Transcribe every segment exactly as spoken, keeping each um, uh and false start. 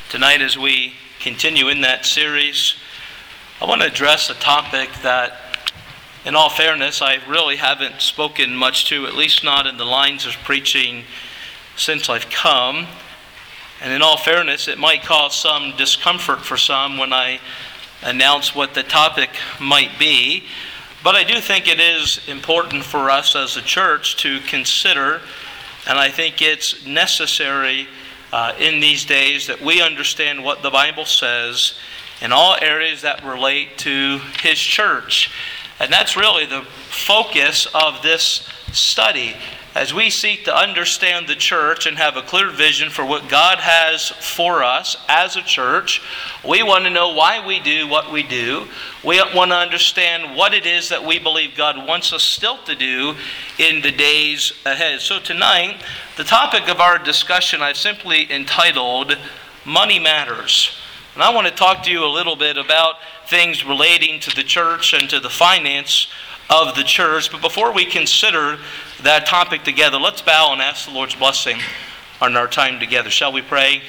Tonight, as we continue in that series, I want to address a topic that, in all fairness, I really haven't spoken much to, at least not in the lines of preaching since I've come. And in all fairness, it might cause some discomfort for some when I announce what the topic might be. But I do think it is important for us as a church to consider, and I think it's necessary uh, in these days that we understand what the Bible says in all areas that relate to His church. And that's really the focus of this study. As we seek to understand the church and have a clear vision for what God has for us as a church, we want to know why we do what we do. We want to understand what it is that we believe God wants us still to do in the days ahead. So tonight, the topic of our discussion I've simply entitled, Money Matters. And I want to talk to you a little bit about things relating to the church and to the finance of the church. But before we consider that topic together, let's bow and ask the Lord's blessing on our time together. Shall we pray?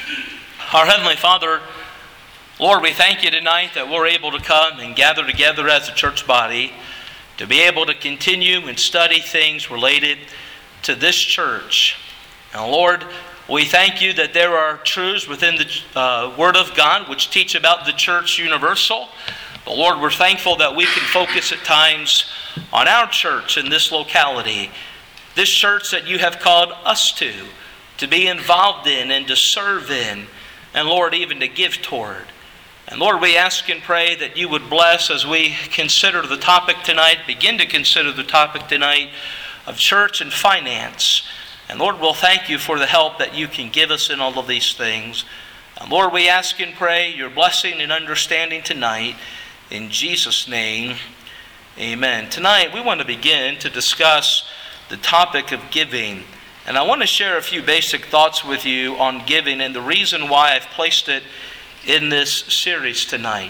Our Heavenly Father, Lord, we thank you tonight that we're able to come and gather together as a church body to be able to continue and study things related to this church. And Lord, we thank you that there are truths within the uh, Word of God which teach about the church universal. But Lord, we're thankful that we can focus at times on our church in this locality, this church that you have called us to, to be involved in and to serve in, and Lord, even to give toward. And Lord, we ask and pray that you would bless as we consider the topic tonight, begin to consider the topic tonight of church and finance. And Lord, we'll thank you for the help that you can give us in all of these things. And Lord, we ask and pray your blessing and understanding tonight. In Jesus' name, amen. Tonight, we want to begin to discuss the topic of giving. And I want to share a few basic thoughts with you on giving and the reason why I've placed it in this series tonight.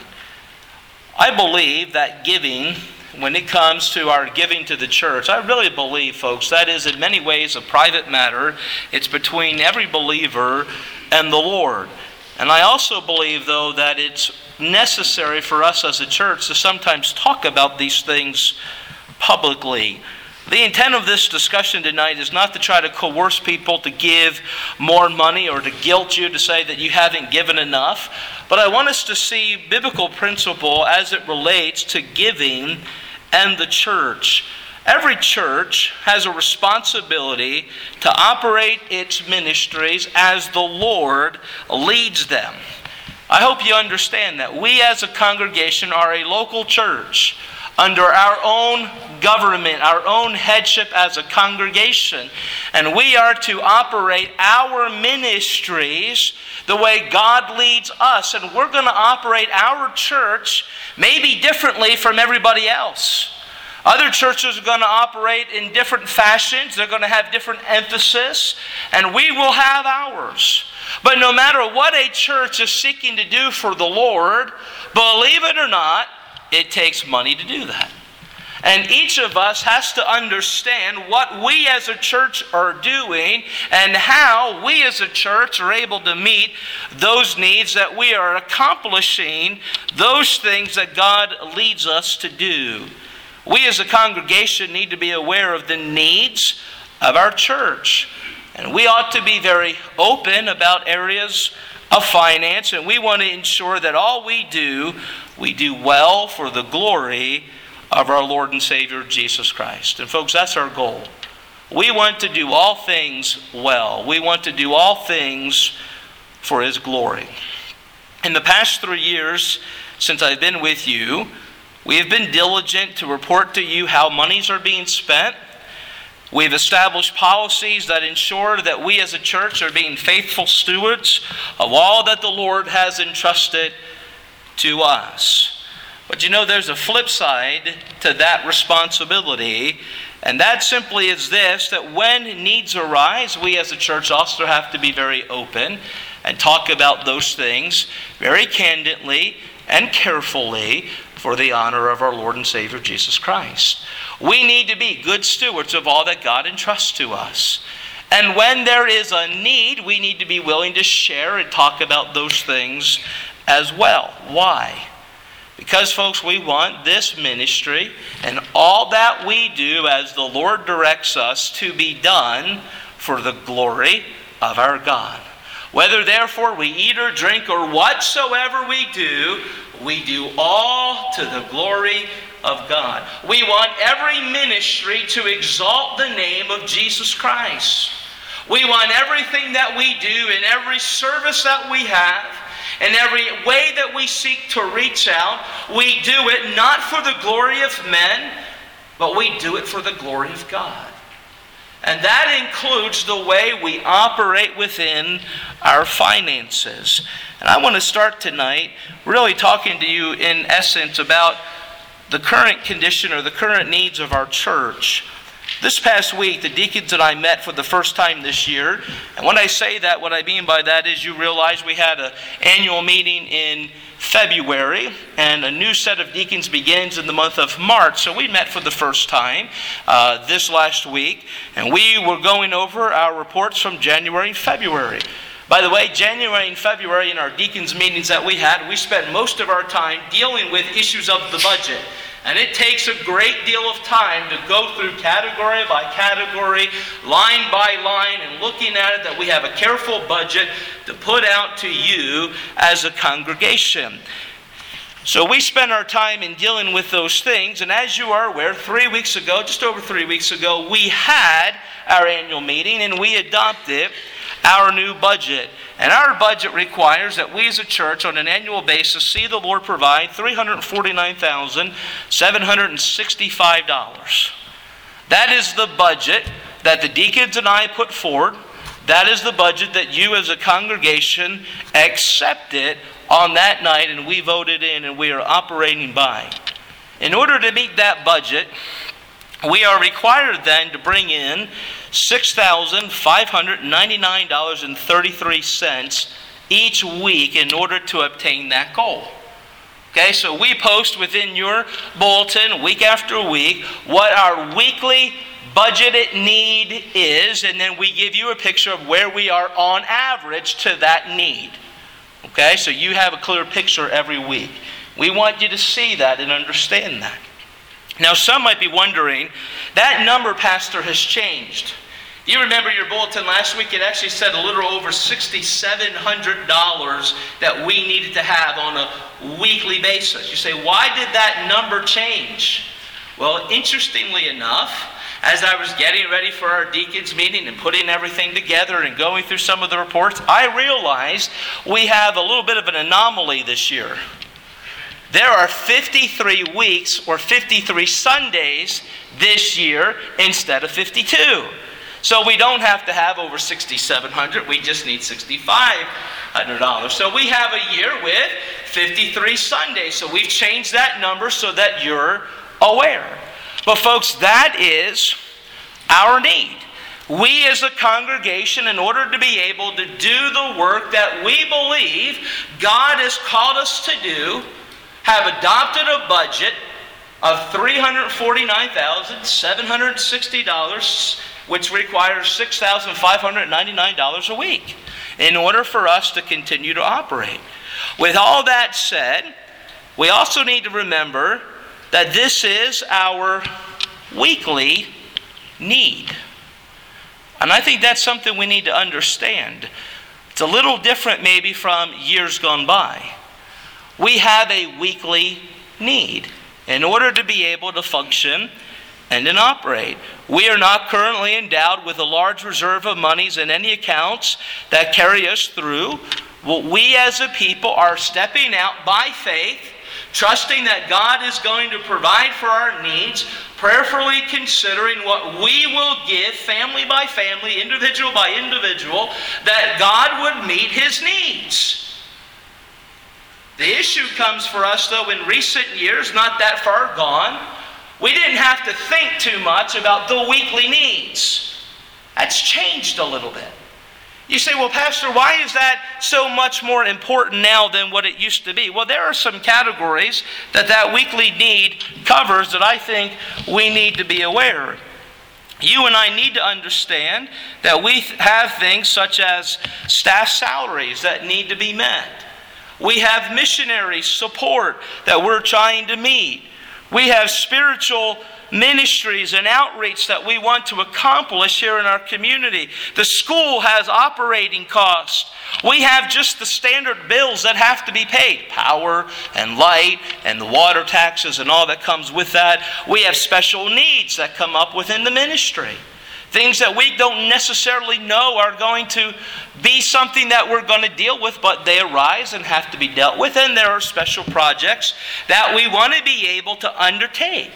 I believe that giving, when it comes to our giving to the church, I really believe, folks, that is in many ways a private matter. It's between every believer and the Lord. And I also believe, though, that it's necessary for us as a church to sometimes talk about these things publicly. The intent of this discussion tonight is not to try to coerce people to give more money or to guilt you to say that you haven't given enough, but I want us to see biblical principle as it relates to giving and the church. Every church has a responsibility to operate its ministries as the Lord leads them. I hope you understand that we as a congregation are a local church under our own government, our own headship as a congregation. And we are to operate our ministries the way God leads us. And we're going to operate our church maybe differently from everybody else. Other churches are going to operate in different fashions. They're going to have different emphasis. And we will have ours. But no matter what a church is seeking to do for the Lord, believe it or not, it takes money to do that. And each of us has to understand what we as a church are doing and how we as a church are able to meet those needs, that we are accomplishing those things that God leads us to do. We as a congregation need to be aware of the needs of our church. And we ought to be very open about areas of finance, and we want to ensure that all we do, we do well for the glory of our Lord and Savior Jesus Christ. And folks, that's our goal. We want to do all things well. We want to do all things for His glory. In the past three years since I've been with you, we have been diligent to report to you how monies are being spent. We've established policies that ensure that we as a church are being faithful stewards of all that the Lord has entrusted to us. But you know, there's a flip side to that responsibility, and that simply is this, that when needs arise, we as a church also have to be very open and talk about those things very candidly and carefully for the honor of our Lord and Savior Jesus Christ. We need to be good stewards of all that God entrusts to us. And when there is a need, we need to be willing to share and talk about those things as well. Why? Because, folks, we want this ministry and all that we do as the Lord directs us to be done for the glory of our God. Whether, therefore, we eat or drink or whatsoever we do, we do all to the glory of God. We want every ministry to exalt the name of Jesus Christ. We want everything that we do in every service that we have, in every way that we seek to reach out, we do it not for the glory of men, but we do it for the glory of God. And that includes the way we operate within our finances. And I want to start tonight really talking to you in essence about the current condition or the current needs of our church. This past week, the deacons and I met for the first time this year. And when I say that, what I mean by that is you realize we had an annual meeting in February, and a new set of deacons begins in the month of March. So we met for the first time uh, this last week, and we were going over our reports from January and February. By the way, January and February in our deacons meetings that we had, we spent most of our time dealing with issues of the budget. And it takes a great deal of time to go through category by category, line by line, and looking at it that we have a careful budget to put out to you as a congregation. So we spent our time in dealing with those things, and as you are aware, three weeks ago, just over three weeks ago, we had our annual meeting and we adopted our new budget. And our budget requires that we as a church on an annual basis see the Lord provide three hundred forty-nine thousand seven hundred sixty-five dollars. That is the budget that the deacons and I put forward. That is the budget that you as a congregation accepted on that night and we voted in and we are operating by. In order to meet that budget, we are required then to bring in six thousand five hundred ninety-nine dollars and thirty-three cents each week in order to obtain that goal. Okay, so we post within your bulletin week after week what our weekly budgeted need is, and then we give you a picture of where we are on average to that need. Okay, so you have a clear picture every week. We want you to see that and understand that. Now, some might be wondering, that number, Pastor, has changed. You remember your bulletin last week, it actually said a little over six thousand seven hundred dollars that we needed to have on a weekly basis. You say, why did that number change? Well, interestingly enough, as I was getting ready for our deacons meeting and putting everything together and going through some of the reports, I realized we have a little bit of an anomaly this year. There are fifty-three weeks or fifty-three Sundays this year instead of fifty-two. So we don't have to have over six thousand seven hundred dollars, we just need six thousand five hundred dollars. So we have a year with fifty-three Sundays. So we've changed that number so that you're aware. But folks, that is our need. We as a congregation, in order to be able to do the work that we believe God has called us to do, have adopted a budget of three hundred forty-nine thousand seven hundred sixty dollars, which requires six thousand five hundred ninety-nine dollars a week in order for us to continue to operate. With all that said, we also need to remember that this is our weekly need. And I think that's something we need to understand. It's a little different maybe from years gone by. We have a weekly need in order to be able to function and then operate. We are not currently endowed with a large reserve of monies in any accounts that carry us through. Well, we as a people are stepping out by faith, trusting that God is going to provide for our needs, prayerfully considering what we will give family by family, individual by individual, that God would meet His needs. The issue comes for us, though, in recent years, not that far gone, we didn't have to think too much about the weekly needs. That's changed a little bit. You say, well, Pastor, why is that so much more important now than what it used to be? Well, there are some categories that that weekly need covers that I think we need to be aware of. You and I need to understand that we have things such as staff salaries that need to be met. We have missionary support that we're trying to meet. We have spiritual ministries and outreach that we want to accomplish here in our community. The school has operating costs. We have just the standard bills that have to be paid. Power and light and the water taxes and all that comes with that. We have special needs that come up within the ministry. Things that we don't necessarily know are going to be something that we're going to deal with, but they arise and have to be dealt with. And there are special projects that we want to be able to undertake.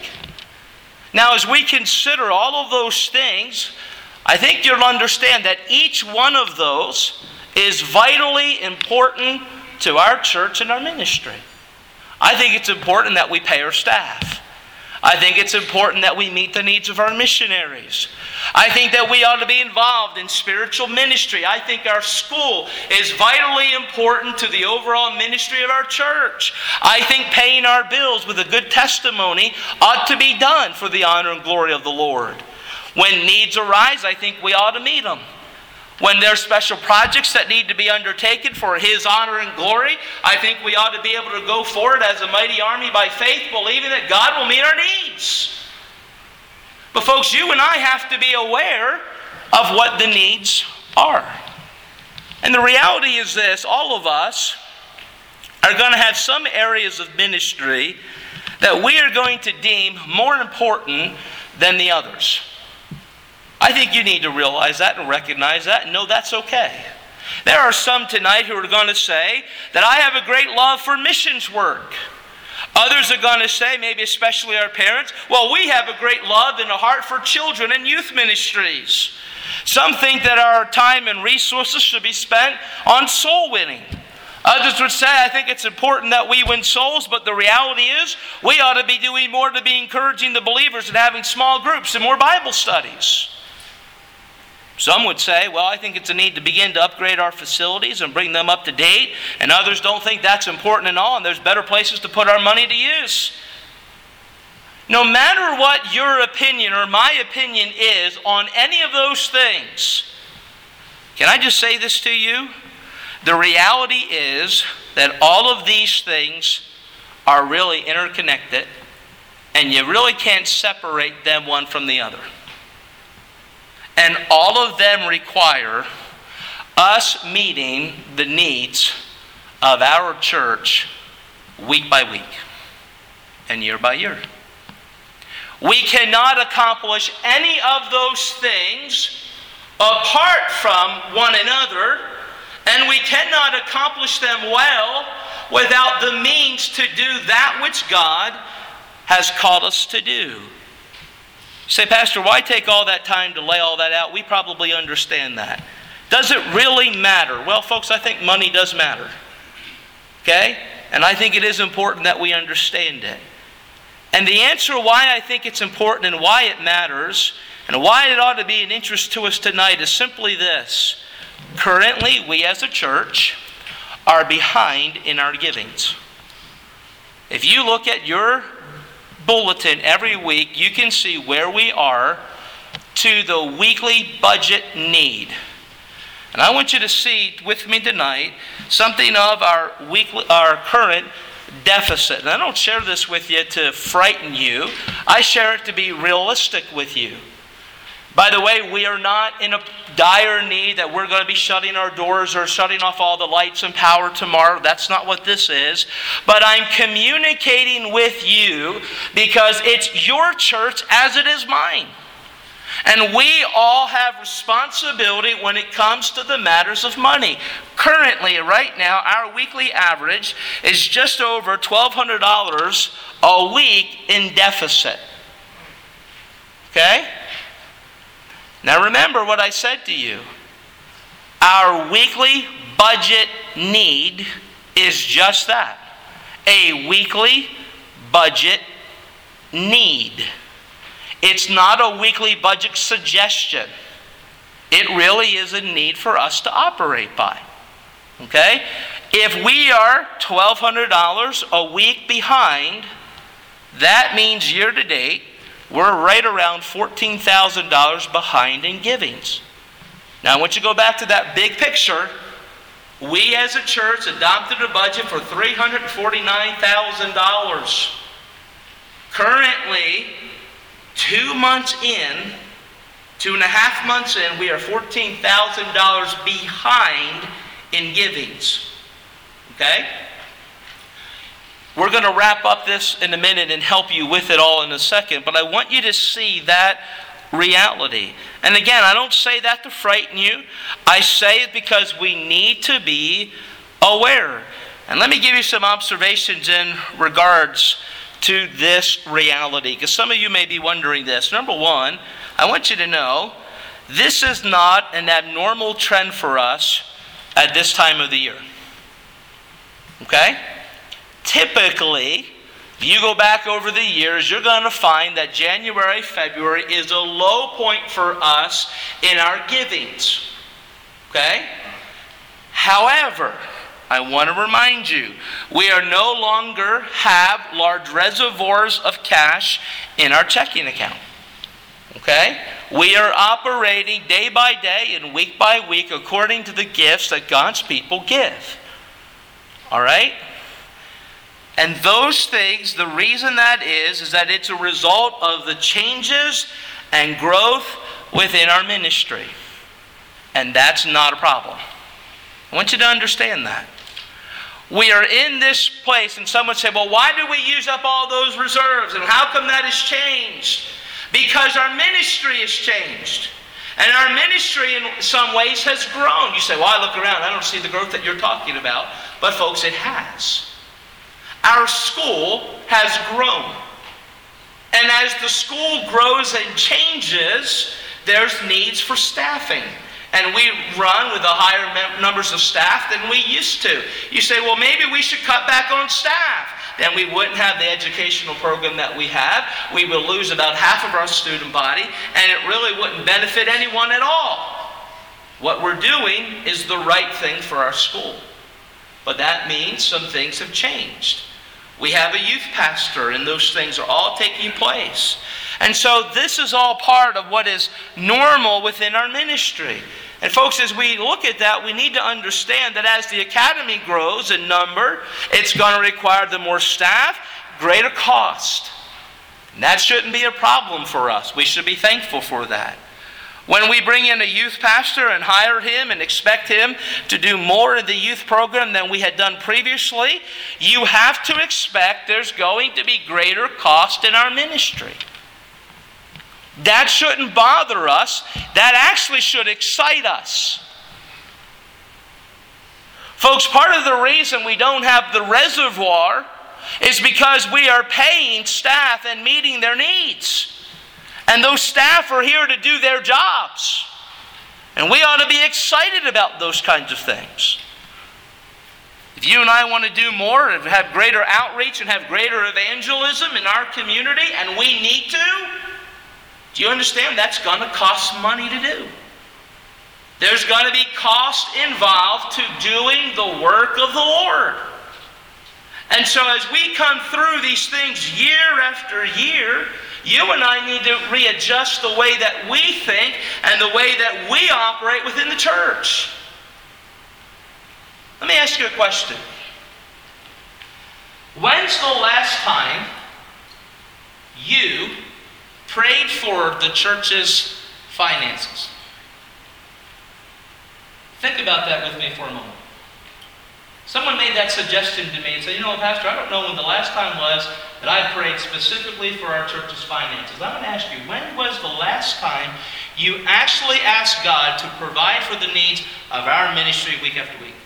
Now, as we consider all of those things, I think you'll understand that each one of those is vitally important to our church and our ministry. I think it's important that we pay our staff. I think it's important that we meet the needs of our missionaries. I think that we ought to be involved in spiritual ministry. I think our school is vitally important to the overall ministry of our church. I think paying our bills with a good testimony ought to be done for the honor and glory of the Lord. When needs arise, I think we ought to meet them. When there are special projects that need to be undertaken for His honor and glory, I think we ought to be able to go forward as a mighty army by faith, believing that God will meet our needs. But folks, you and I have to be aware of what the needs are. And the reality is this: all of us are going to have some areas of ministry that we are going to deem more important than the others. I think you need to realize that and recognize that and know that's okay. There are some tonight who are going to say that I have a great love for missions work. Others are going to say, maybe especially our parents, well, we have a great love and a heart for children and youth ministries. Some think that our time and resources should be spent on soul winning. Others would say, I think it's important that we win souls, but the reality is we ought to be doing more to be encouraging the believers and having small groups and more Bible studies. Some would say, well, I think it's a need to begin to upgrade our facilities and bring them up to date. And others don't think that's important at all, and there's better places to put our money to use. No matter what your opinion or my opinion is on any of those things, can I just say this to you? The reality is that all of these things are really interconnected, and you really can't separate them one from the other. And all of them require us meeting the needs of our church week by week and year by year. We cannot accomplish any of those things apart from one another, and we cannot accomplish them well without the means to do that which God has called us to do. You say, Pastor, why take all that time to lay all that out? We probably understand that. Does it really matter? Well, folks, I think money does matter. Okay? And I think it is important that we understand it. And the answer why I think it's important and why it matters and why it ought to be an interest to us tonight is simply this. Currently, we as a church are behind in our givings. If you look at your bulletin every week, you can see where we are to the weekly budget need. And I want you to see with me tonight something of our weekly, our current deficit. And I don't share this with you to frighten you. I share it to be realistic with you. By the way, we are not in a dire need that we're going to be shutting our doors or shutting off all the lights and power tomorrow. That's not what this is. But I'm communicating with you because it's your church as it is mine. And we all have responsibility when it comes to the matters of money. Currently, right now, our weekly average is just over twelve hundred dollars a week in deficit. Okay? Now remember what I said to you. Our weekly budget need is just that. A weekly budget need. It's not a weekly budget suggestion. It really is a need for us to operate by. Okay? If we are twelve hundred dollars a week behind, that means year to date we're right around fourteen thousand dollars behind in givings. Now, I want you to go back to that big picture. We as a church adopted a budget for three hundred forty-nine thousand dollars. Currently, two months in, two and a half months in, we are fourteen thousand dollars behind in givings. Okay? We're going to wrap up this in a minute and help you with it all in a second, but I want you to see that reality. And again, I don't say that to frighten you. I say it because we need to be aware. And let me give you some observations in regards to this reality, because some of you may be wondering this. Number one, I want you to know this is not an abnormal trend for us at this time of the year. Okay? Typically, if you go back over the years, you're going to find that January, February is a low point for us in our givings. Okay? However, I want to remind you, we are no longer have large reservoirs of cash in our checking account. Okay? We are operating day by day and week by week according to the gifts that God's people give. All right? And those things, the reason that is, is that it's a result of the changes and growth within our ministry. And that's not a problem. I want you to understand that. We are in this place, and someone say, well, why do we use up all those reserves? And how come that has changed? Because our ministry has changed. And our ministry in some ways has grown. You say, well, I look around, I don't see the growth that you're talking about. But folks, it has. Our school has grown. And as the school grows and changes, there's needs for staffing. And we run with a higher mem- numbers of staff than we used to. You say, well, maybe we should cut back on staff. Then we wouldn't have the educational program that we have. We will lose about half of our student body, and it really wouldn't benefit anyone at all. What we're doing is the right thing for our school. But that means some things have changed. We have a youth pastor, and those things are all taking place. And so this is all part of what is normal within our ministry. And folks, as we look at that, we need to understand that as the academy grows in number, it's going to require the more staff, greater cost. And that shouldn't be a problem for us. We should be thankful for that. When we bring in a youth pastor and hire him and expect him to do more in the youth program than we had done previously, you have to expect there's going to be greater cost in our ministry. That shouldn't bother us. That actually should excite us. Folks, part of the reason we don't have the reservoir is because we are paying staff and meeting their needs. And those staff are here to do their jobs. And we ought to be excited about those kinds of things. If you and I want to do more and have greater outreach and have greater evangelism in our community, and we need to, do you understand that's going to cost money to do? There's going to be cost involved to doing the work of the Lord. And so as we come through these things year after year, you and I need to readjust the way that we think and the way that we operate within the church. Let me ask you a question. When's the last time you prayed for the church's finances? Think about that with me for a moment. Someone made that suggestion to me and said, you know, Pastor, I don't know when the last time was that I prayed specifically for our church's finances. I'm going to ask you, when was the last time you actually asked God to provide for the needs of our ministry week after week?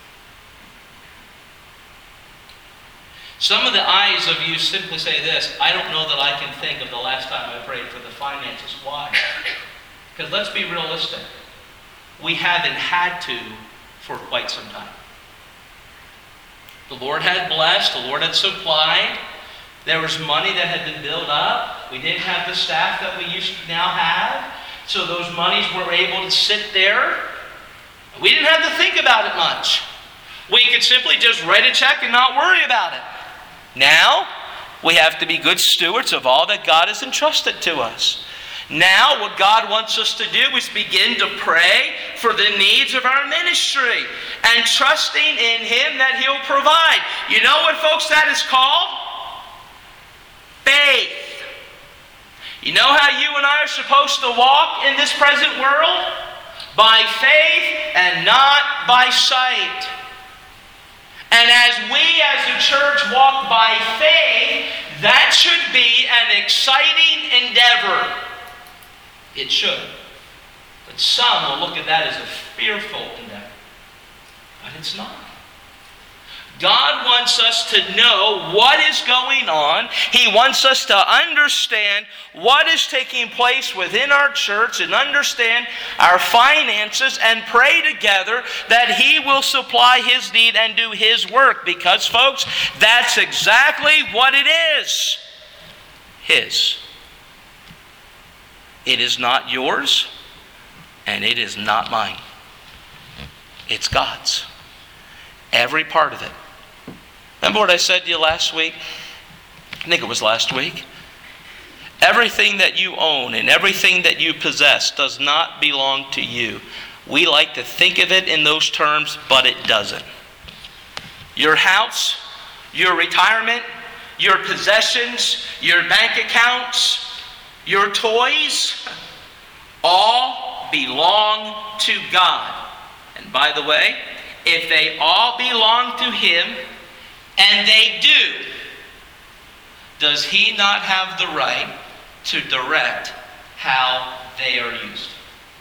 Some of the eyes of you simply say this, I don't know that I can think of the last time I prayed for the finances. Why? Because let's be realistic. We haven't had to for quite some time. The Lord had blessed, the Lord had supplied. There was money that had been built up. We didn't have the staff that we used to now have. So those monies were able to sit there. We didn't have to think about it much. We could simply just write a check and not worry about it. Now, We have to be good stewards of all that God has entrusted to us. Now, what God wants us to do is begin to pray for the needs of our ministry and trusting in Him that He'll provide. You know what, folks, that is called? Faith. You know how you and I are supposed to walk in this present world? By faith and not by sight. And as we as a church walk by faith, that should be an exciting endeavor. It should. But some will look at that as a fearful endeavor. But it's not. God wants us to know what is going on. He wants us to understand what is taking place within our church and understand our finances and pray together that He will supply His need and do His work. Because, folks, that's exactly what it is. His. It is not yours, and it is not mine. It's God's. Every part of it. Remember what I said to you last week? I think it was last week. Everything that you own and everything that you possess does not belong to you. We like to think of it in those terms, but it doesn't. Your house, your retirement, your possessions, your bank accounts, your toys, all belong to God. And by the way, if they all belong to Him, and they do, does He not have the right to direct how they are used?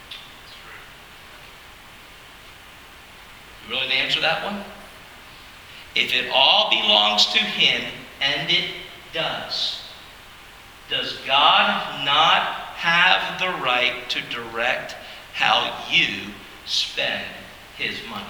You really to answer that one? If it all belongs to Him, and it does, does God not have the right to direct how you spend His money?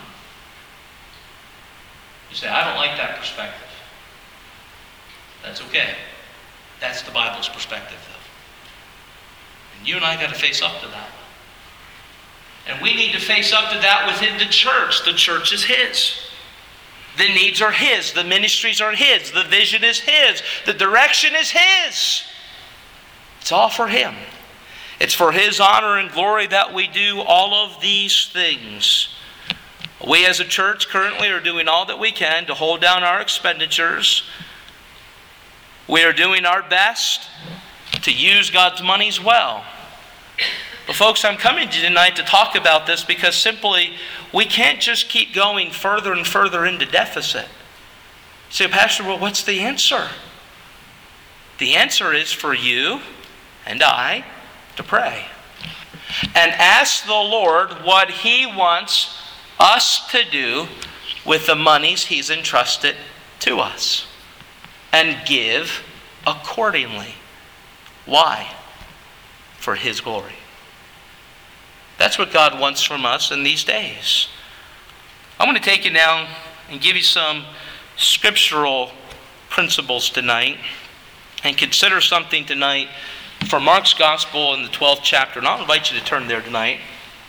You say, I don't like that perspective. That's okay. That's the Bible's perspective, though. And you and I got to face up to that. And we need to face up to that within the church. The church is His. The needs are His. The ministries are His. The vision is His. The direction is His. It's all for Him. It's for His honor and glory that we do all of these things. We as a church currently are doing all that we can to hold down our expenditures. We are doing our best to use God's monies well. But folks, I'm coming to you tonight to talk about this because simply we can't just keep going further and further into deficit. You say, Pastor, well, what's the answer? The answer is for you and I to pray and ask the Lord what He wants us to do with the monies He's entrusted to us, and give accordingly. Why? For His glory. That's what God wants from us in these days. I'm going to take you now and give you some scriptural principles tonight, and consider something tonight from Mark's Gospel in the twelfth chapter. And I'll invite you to turn there tonight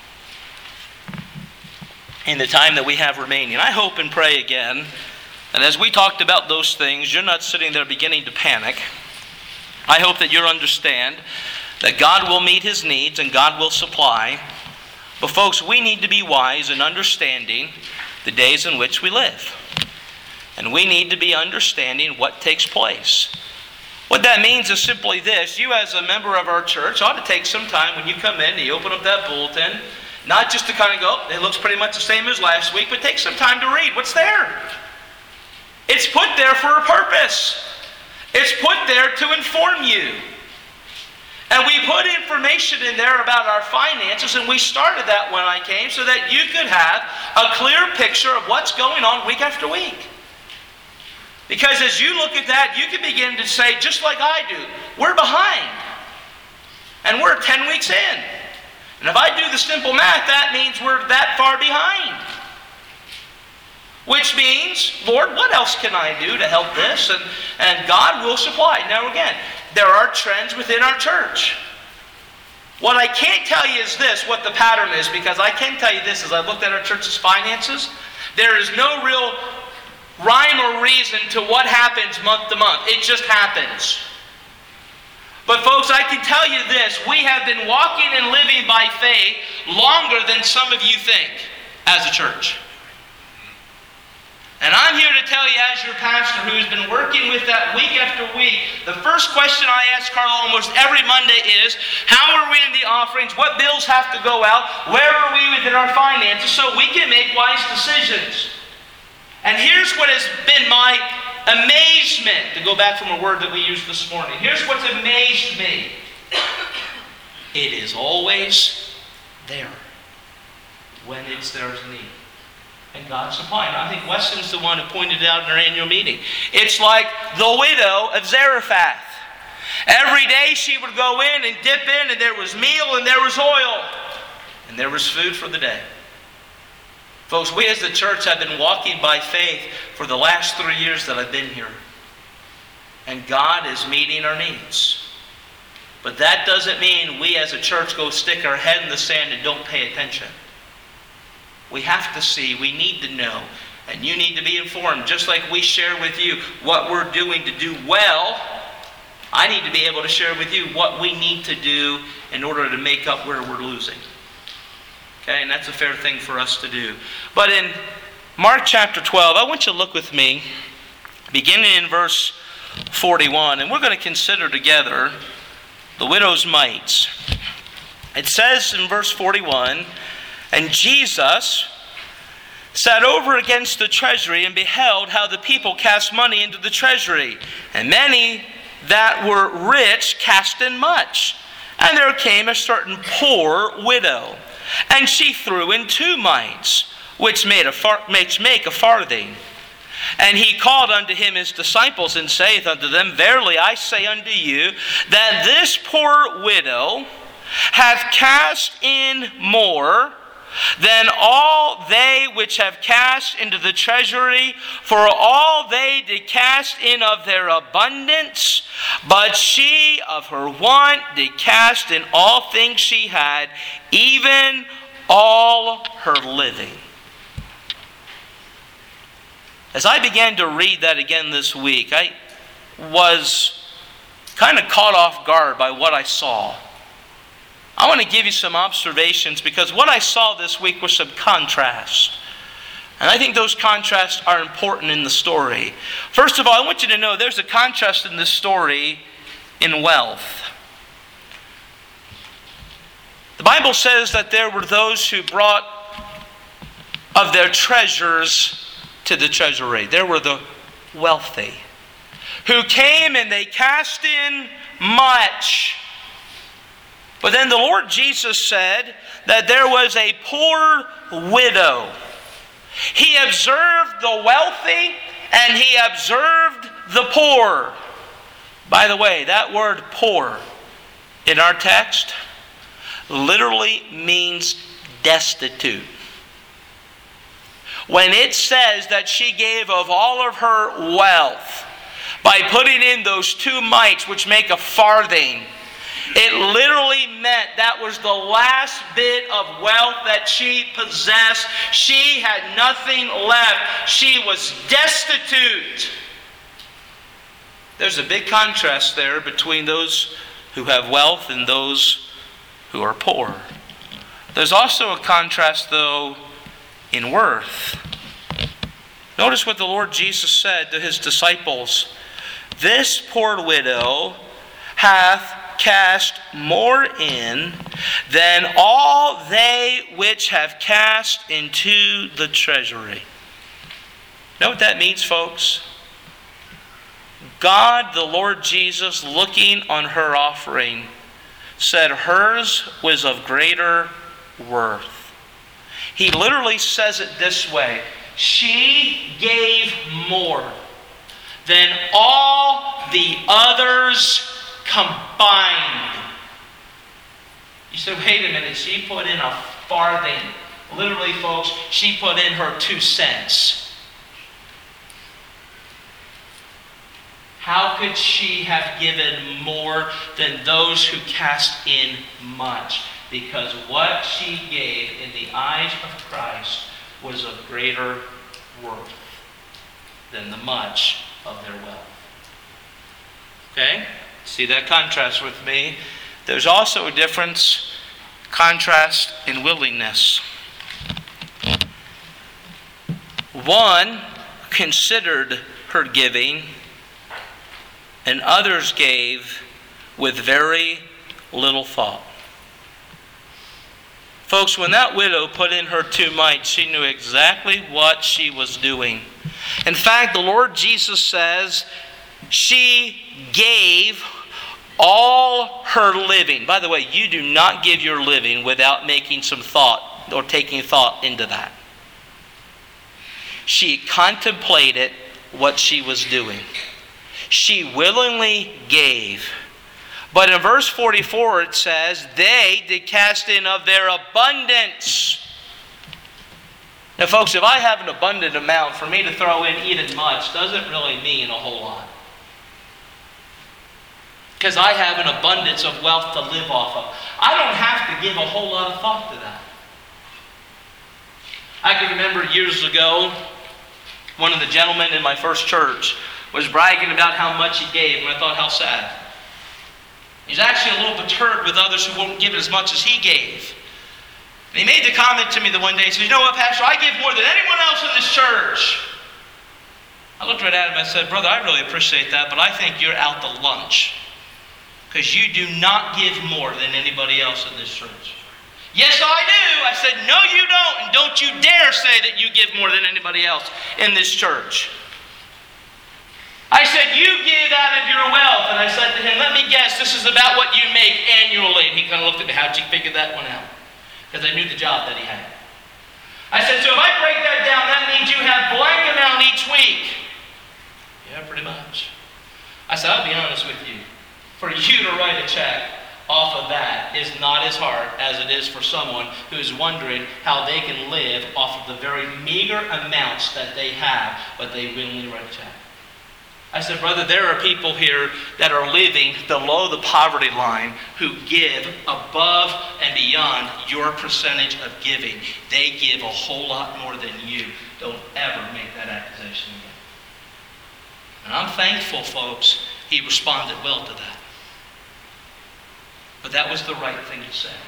in the time that we have remaining. I hope and pray again, and as we talked about those things, you're not sitting there beginning to panic. I hope that you understand that God will meet His needs and God will supply. But folks, we need to be wise in understanding the days in which we live. And we need to be understanding what takes place. What that means is simply this. You as a member of our church ought to take some time when you come in and you open up that bulletin, not just to kind of go, it looks pretty much the same as last week, but take some time to read what's there. It's put there for a purpose. It's put there to inform you. And we put information in there about our finances, and we started that when I came so that you could have a clear picture of what's going on week after week. Because as you look at that, you can begin to say, just like I do, we're behind. And we're ten weeks in. And if I do the simple math, that means we're that far behind. Which means, Lord, what else can I do to help this? And, and God will supply. Now again, there are trends within our church. What I can't tell you is this, what the pattern is, because I can tell you this, as I looked at our church's finances, there is no real rhyme or reason to what happens month to month. It just happens. But folks, I can tell you this. We have been walking and living by faith longer than some of you think as a church. And I'm here to tell you, as your pastor who's been working with that week after week, the first question I ask Carl almost every Monday is, how are we in the offerings? What bills have to go out? Where are we within our finances so we can make wise decisions? And here's what has been my amazement, to go back from a word that we used this morning. Here's what's amazed me. It is always there when it's there's need. And God supplying. I think Weston's the one who pointed it out in our annual meeting. It's like the widow of Zarephath. Every day she would go in and dip in, and there was meal and there was oil. And there was food for the day. Folks, we as the church have been walking by faith for the last three years that I've been here. And God is meeting our needs. But that doesn't mean we as a church go stick our head in the sand and don't pay attention. We have to see, we need to know, and you need to be informed. Just like we share with you what we're doing to do well, I need to be able to share with you what we need to do in order to make up where we're losing. Okay, and that's a fair thing for us to do. But in Mark chapter twelve, I want you to look with me, beginning in verse forty-one, and we're going to consider together the widow's mites. It says in verse forty-one, and Jesus sat over against the treasury and beheld how the people cast money into the treasury. And many that were rich cast in much. And there came a certain poor widow, and she threw in two mites, which made a far- which make a farthing. And he called unto him his disciples, and saith unto them, Verily I say unto you, that this poor widow hath cast in more than all they which have cast into the treasury, for all they did cast in of their abundance, but she of her want did cast in all things she had, even all her living. As I began to read that again this week, I was kind of caught off guard by what I saw. I want to give you some observations because what I saw this week was some contrast. And I think those contrasts are important in the story. First of all, I want you to know there's a contrast in this story in wealth. The Bible says that there were those who brought of their treasures to the treasury. There were the wealthy who came and they cast in much. But then the Lord Jesus said that there was a poor widow. He observed the wealthy and he observed the poor. By the way, that word poor in our text literally means destitute. When it says that she gave of all of her wealth by putting in those two mites which make a farthing, it literally meant that was the last bit of wealth that she possessed. She had nothing left. She was destitute. There's a big contrast there between those who have wealth and those who are poor. There's also a contrast, though, in worth. Notice what the Lord Jesus said to his disciples. This poor widow hath cast more in than all they which have cast into the treasury. Know what that means, folks? God, the Lord Jesus, looking on her offering, said hers was of greater worth. He literally says it this way: she gave more than all the others combined. You said, wait a minute, she put in a farthing. Literally, folks, she put in her two cents. How could she have given more than those who cast in much? Because what she gave in the eyes of Christ was of greater worth. than the much of their wealth. Okay? See that contrast with me? There's also a difference, contrast in willingness. One considered her giving, and others gave with very little thought. Folks, when that widow put in her two mites, she knew exactly what she was doing. In fact, the Lord Jesus says she gave all her living. By the way, you do not give your living without making some thought or taking thought into that. She contemplated what she was doing. She willingly gave. But in verse forty-four it says, they did cast in of their abundance. Now folks, if I have an abundant amount, for me to throw in even much doesn't really mean a whole lot. Because I have an abundance of wealth to live off of. I don't have to give a whole lot of thought to that. I can remember years ago, one of the gentlemen in my first church was bragging about how much he gave, and I thought, how sad. He's actually a little perturbed with others who won't give as much as he gave. And he made the comment to me the one day, he said, you know what, Pastor, I give more than anyone else in this church. I looked right at him and I said, brother, I really appreciate that, but I think you're out to lunch. Because you do not give more than anybody else in this church. Yes, I do. I said, no, you don't. And don't you dare say that you give more than anybody else in this church. I said, you give out of your wealth. And I said to him, let me guess, this is about what you make annually. And he kind of looked at me, how'd you figure that one out? Because I knew the job that he had. I said, so if I break that down, that means you have blank amount each week. Yeah, pretty much. I said, I'll be honest with you. For you to write a check off of that is not as hard as it is for someone who's wondering how they can live off of the very meager amounts that they have, but they willingly write a check. I said, brother, there are people here that are living below the poverty line who give above and beyond your percentage of giving. They give a whole lot more than you. Don't ever make that accusation again. And I'm thankful, folks, he responded well to that. But that was the right thing to say.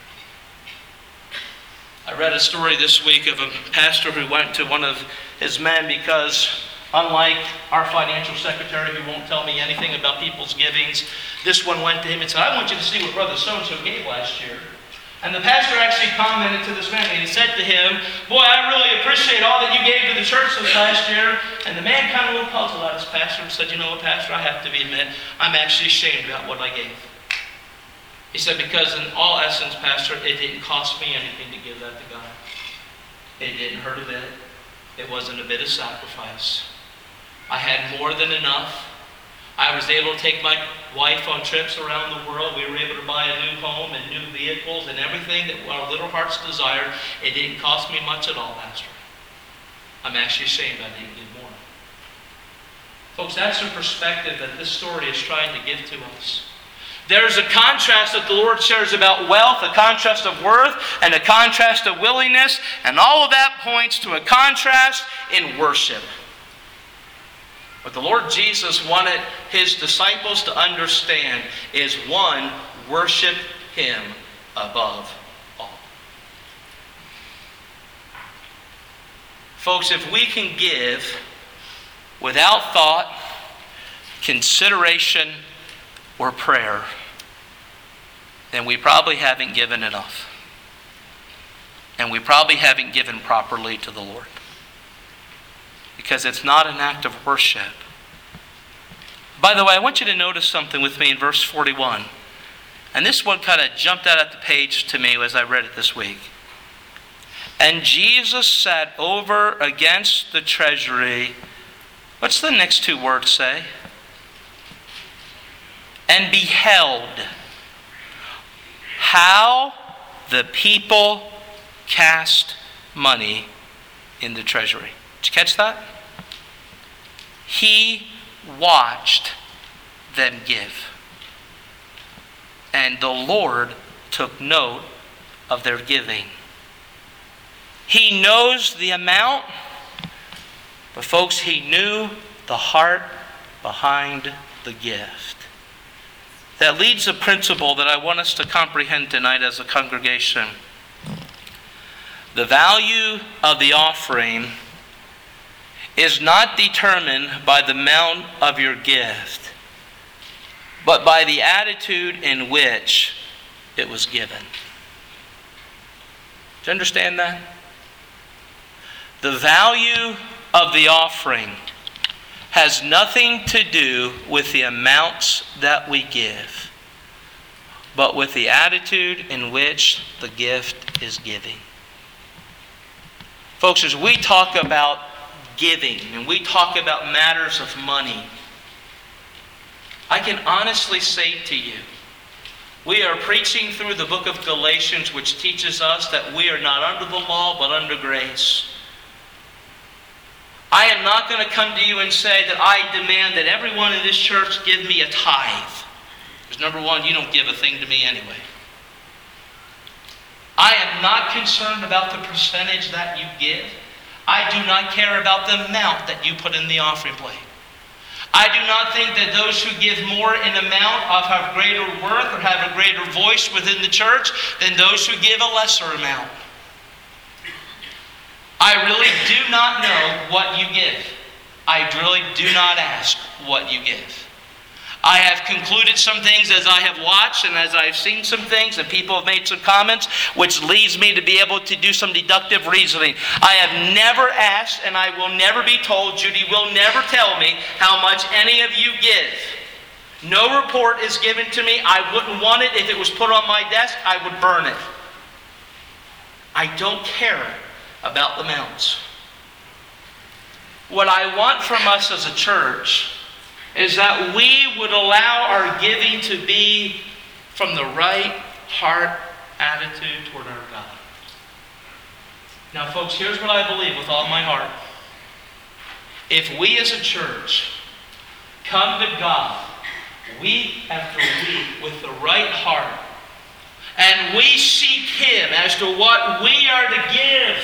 I read a story this week of a pastor who went to one of his men because, unlike our financial secretary who won't tell me anything about people's givings, this one went to him and said, I want you to see what brother so-and-so gave last year. And the pastor actually commented to this man and he said to him, boy, I really appreciate all that you gave to the church this last year. And the man kind of looked puzzled at his pastor and said, you know what, pastor, I have to be admit, I'm actually ashamed about what I gave. He said, because in all essence, pastor, it didn't cost me anything to give that to God. It didn't hurt a bit. It wasn't a bit of sacrifice. I had more than enough. I was able to take my wife on trips around the world. We were able to buy a new home and new vehicles and everything that our little hearts desired. It didn't cost me much at all, pastor. I'm actually ashamed I didn't give more. Folks, that's the perspective that this story is trying to give to us. There's a contrast that the Lord shares about wealth, a contrast of worth, and a contrast of willingness, and all of that points to a contrast in worship. What the Lord Jesus wanted his disciples to understand is, one, worship him above all. Folks, if we can give without thought, consideration, or prayer, then we probably haven't given enough. And we probably haven't given properly to the Lord. Because it's not an act of worship. By the way, I want you to notice something with me in verse forty-one. And this one kind of jumped out at the page to me as I read it this week. And Jesus sat over against the treasury. What's the next two words say? And beheld how the people cast money in the treasury. Did you catch that? He watched them give. And the Lord took note of their giving. He knows the amount But folks, he knew the heart behind the gift. That leads a principle that I want us to comprehend tonight as a congregation. The value of the offering is not determined by the amount of your gift, but by the attitude in which it was given. Do you understand that? The value of the offering has nothing to do with the amounts that we give, but with the attitude in which the gift is giving. Folks, as we talk about giving and we talk about matters of money, I can honestly say to you, we are preaching through the book of Galatians, which teaches us that we are not under the law but under grace. I am not going to come to you and say that I demand that everyone in this church give me a tithe. Because number one, you don't give a thing to me anyway. I am not concerned about the percentage that you give. I do not care about the amount that you put in the offering plate. I do not think that those who give more in amount have greater worth or have a greater voice within the church than those who give a lesser amount. I really do not know what you give. I really do not ask what you give. I have concluded some things as I have watched and as I've seen some things and people have made some comments, which leads me to be able to do some deductive reasoning. I have never asked, and I will never be told, Judy will never tell me how much any of you give. No report is given to me. I wouldn't want it. If it was put on my desk, I would burn it. I don't care about the amounts. What I want from us as a church is that we would allow our giving to be from the right heart attitude toward our God. Now, folks, here's what I believe with all my heart. If we as a church come to God week after week with the right heart, and we seek Him as to what we are to give,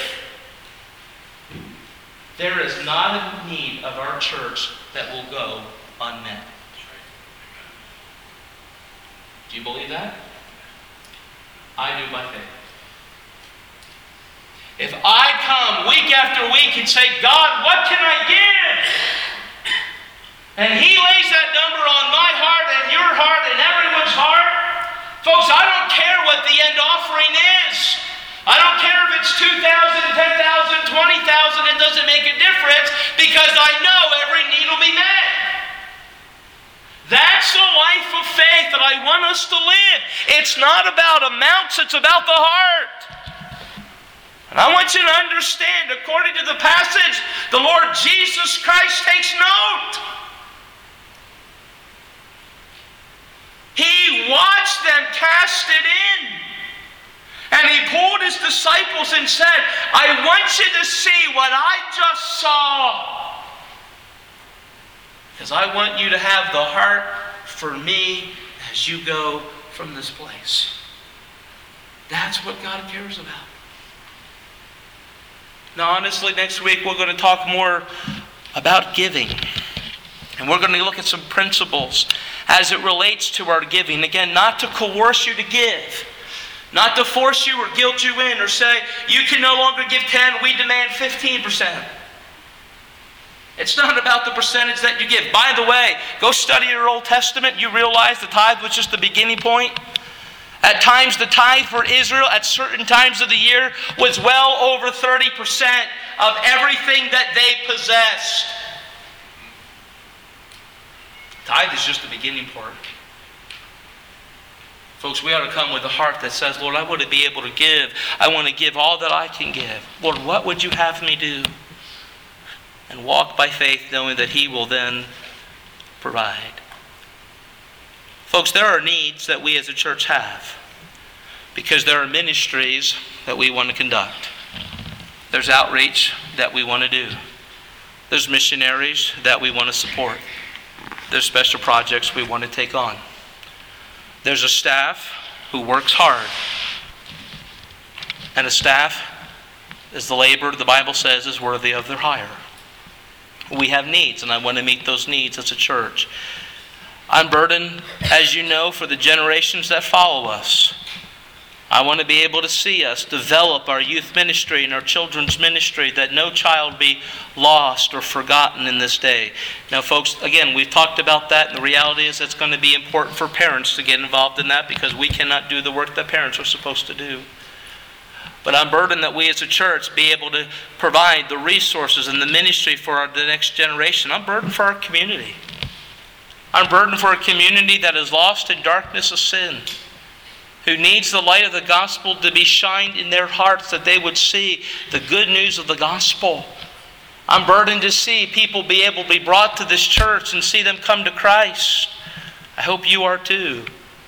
there is not a need of our church that will go unmet. Do you believe that? I do by faith. If I come week after week and say, God, what can I give? And He lays that number on my heart and your heart and everyone's heart, folks, I don't care what the end offering is. I don't care if it's two thousand, ten thousand, twenty thousand, it doesn't make a difference because I know every need will be met. That's the life of faith that I want us to live. It's not about amounts, it's about the heart. And I want you to understand, according to the passage, the Lord Jesus Christ takes note. He watched them cast it in. And He pulled His disciples and said, I want you to see what I just saw. Because I want you to have the heart for me as you go from this place. That's what God cares about. Now, honestly, next week we're going to talk more about giving. And we're going to look at some principles as it relates to our giving. Again, not to coerce you to give. Not to force you or guilt you in or say, you can no longer give ten, we demand fifteen percent. It's not about the percentage that you give. By the way, go study your Old Testament. You realize the tithe was just the beginning point. At times, the tithe for Israel at certain times of the year was well over thirty percent of everything that they possessed. Tithe is just the beginning part. Folks, we ought to come with a heart that says, Lord, I want to be able to give. I want to give all that I can give. Lord, what would you have me do? And walk by faith, knowing that He will then provide. Folks, there are needs that we as a church have because there are ministries that we want to conduct. There's outreach that we want to do. There's missionaries that we want to support. There's special projects we want to take on. There's a staff who works hard. And a staff, as the labor, the Bible says, is worthy of their hire. We have needs, and I want to meet those needs as a church. I'm burdened, as you know, for the generations that follow us. I want to be able to see us develop our youth ministry and our children's ministry, that no child be lost or forgotten in this day. Now, folks, again, we've talked about that, and the reality is it's going to be important for parents to get involved in that, because we cannot do the work that parents are supposed to do. But I'm burdened that we as a church be able to provide the resources and the ministry for our, the next generation. I'm burdened for our community. I'm burdened for a community that is lost in darkness of sin, who needs the light of the gospel to be shined in their hearts, that they would see the good news of the gospel. I'm burdened to see people be able to be brought to this church and see them come to Christ. I hope you are too.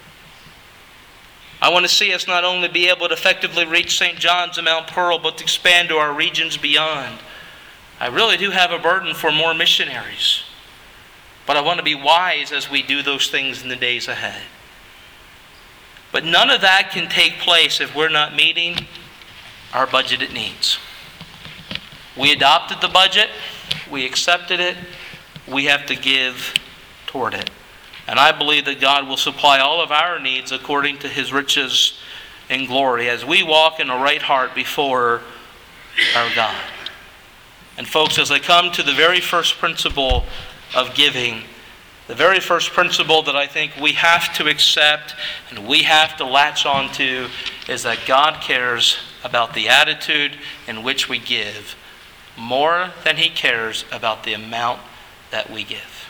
I want to see us not only be able to effectively reach Saint John's and Mount Pearl, but to expand to our regions beyond. I really do have a burden for more missionaries. But I want to be wise as we do those things in the days ahead. But none of that can take place if we're not meeting our budgeted needs. We adopted the budget. We accepted it. We have to give toward it. And I believe that God will supply all of our needs according to His riches and glory as we walk in a right heart before our God. And folks, as I come to the very first principle of giving, the very first principle that I think we have to accept and we have to latch on to is that God cares about the attitude in which we give more than He cares about the amount that we give.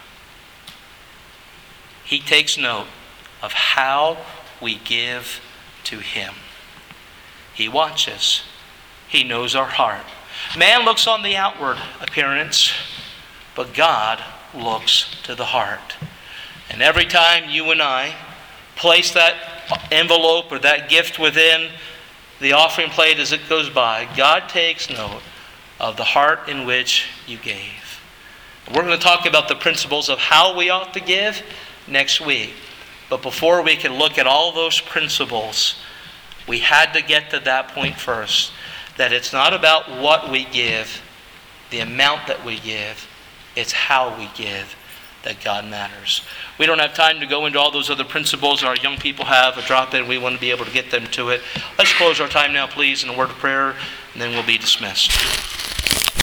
He takes note of how we give to Him. He watches. He knows our heart. Man looks on the outward appearance, but God looks to the heart. And every time you and I place that envelope or that gift within the offering plate as it goes by, God takes note of the heart in which you gave. We're going to talk about the principles of how we ought to give next week. But before we can look at all those principles, we had to get to that point first, that it's not about what we give, the amount that we give, it's how we give that God matters. We don't have time to go into all those other principles. Our young people have a drop-in. We want to be able to get them to it. Let's close our time now, please, in a word of prayer, and then we'll be dismissed.